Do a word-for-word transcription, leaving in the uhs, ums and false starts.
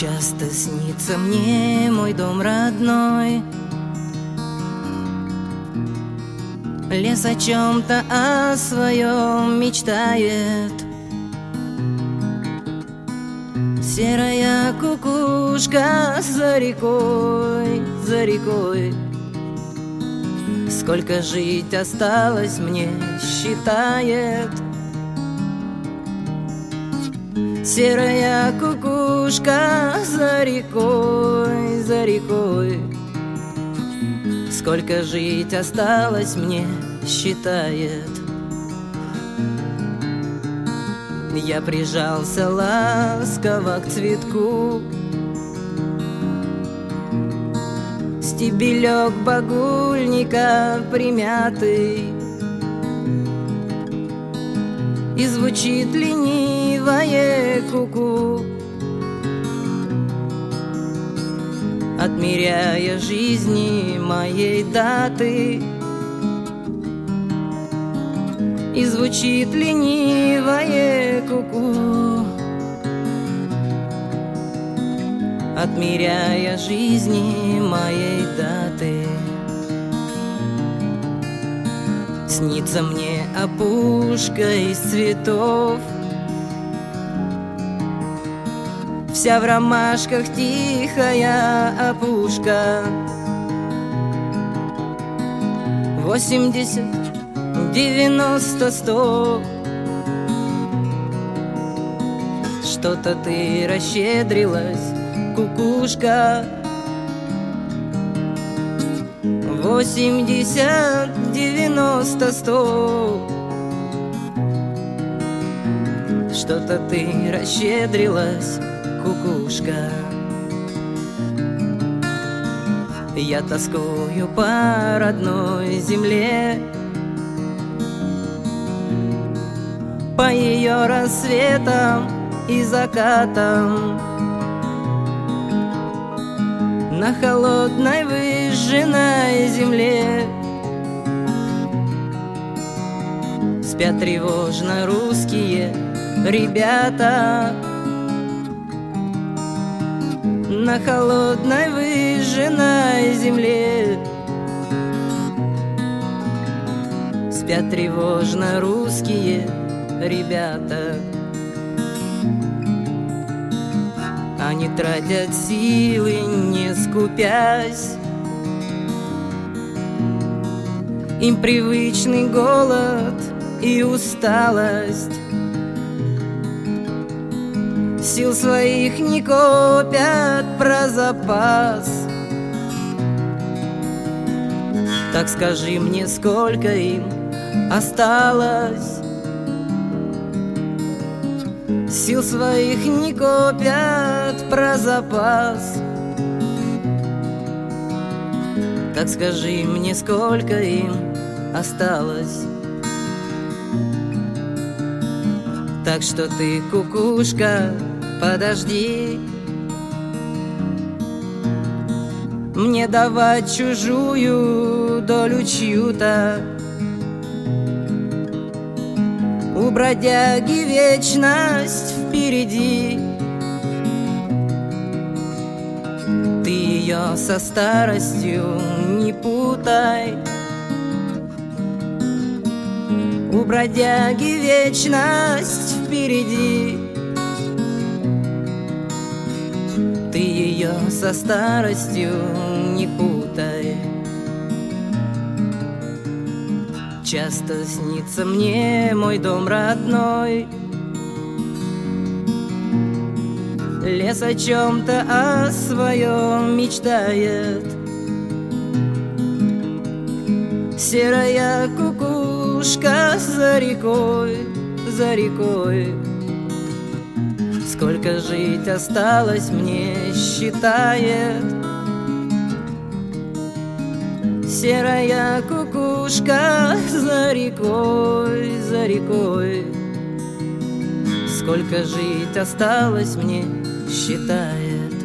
Часто снится мне мой дом родной. Лес о чем-то о своем мечтает. Серая кукушка за рекой, за рекой. Сколько жить осталось мне, считает. Серая кукушка за рекой, за рекой. Сколько жить осталось мне, считает. Я прижался ласково к цветку. Стебелек багульника примятый, и звучит ленивое ку-ку, отмеряя жизни моей даты. И звучит ленивое ку-ку, отмеряя жизни моей даты. Снится мне опушка из цветов, вся в ромашках тихая опушка. Восемьдесят, девяносто, сто. Что-то ты расщедрилась, кукушка. Восемьдесят, девяносто, сто. Что-то ты расщедрилась, кукушка. Я тоскую по родной земле, по ее рассветам и закатам. На холодной выжженной земле спят тревожно русские ребята. На холодной выжженной земле спят тревожно русские ребята. Они тратят силы, не скупясь. Им привычный голод и усталость. Сил своих не копят про запас. Так скажи мне, сколько им осталось? Сил своих не копят про запас. Так скажи мне, сколько им осталось? Так что ты, кукушка, подожди, мне давать чужую долю чью-то. У бродяги вечность впереди. Ты ее со старостью не путай. У бродяги вечность впереди. Ты ее со старостью не путай. Часто снится мне мой дом родной. Лес о чем-то о своем мечтает. Серая кукушка за рекой, за рекой. Сколько жить осталось мне, считает. Серая кукушка за рекой, за рекой. Сколько жить осталось мне, считает.